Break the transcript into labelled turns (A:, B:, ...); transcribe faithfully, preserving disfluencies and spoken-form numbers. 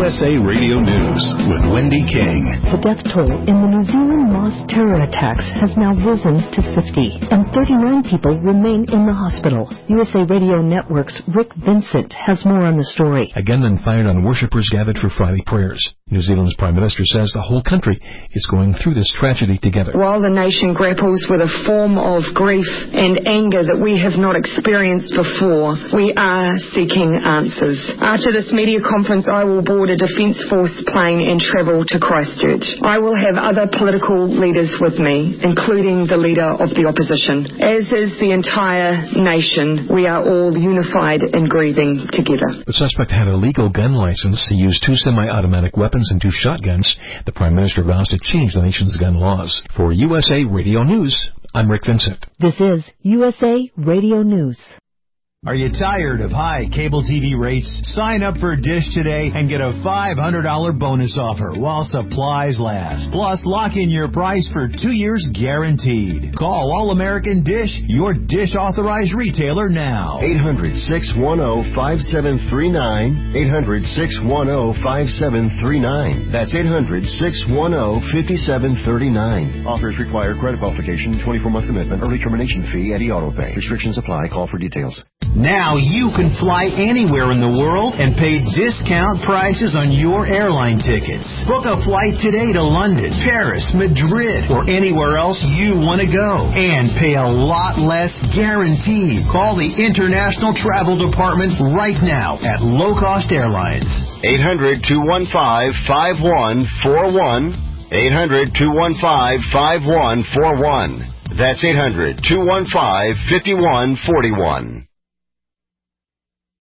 A: S A Radio News with Wendy King.
B: The death toll in the New Zealand mosque terror attacks has now risen to fifty, and thirty-nine people remain in the hospital. U S A Radio Network's Rick Vincent has more on the story.
C: A gunman fired on worshippers gathered for Friday prayers. New Zealand's Prime Minister says the whole country is going through this tragedy together.
D: While the nation grapples with a form of grief and anger that we have not experienced before, we are seeking answers. After this media conference, I will board a Defence Force plane and travel to Christchurch. I will have other political leaders with me, including the leader of the opposition. As is the entire nation, we are all unified in grieving together.
C: The suspect had a legal gun license. He used two semi-automatic weapons and two shotguns. The Prime Minister vows to change the nation's gun laws. For U S A Radio News, I'm Rick Vincent.
B: This is U S A Radio News.
E: Are you tired of high cable T V rates? Sign up for Dish today and get a five hundred dollars bonus offer while supplies last. Plus, lock in your price for two years guaranteed. Call All-American Dish, your Dish authorized retailer now.
F: eight hundred, six one zero, five seven three nine. eight hundred, six one zero, five seven three nine. That's eight hundred, six one zero, five seven three nine. Offers require credit qualification, twenty-four month commitment, early termination fee, and e-auto pay. Restrictions apply. Call for details.
E: Now you can fly anywhere in the world and pay discount prices on your airline tickets. Book a flight today to London, Paris, Madrid, or anywhere else you want to go. And pay a lot less guaranteed. Call the International Travel Department right now at Low Cost Airlines.
F: eight hundred, two one five, five one four one. eight hundred, two one five, five one four one. That's eight hundred, two one five, five one four one.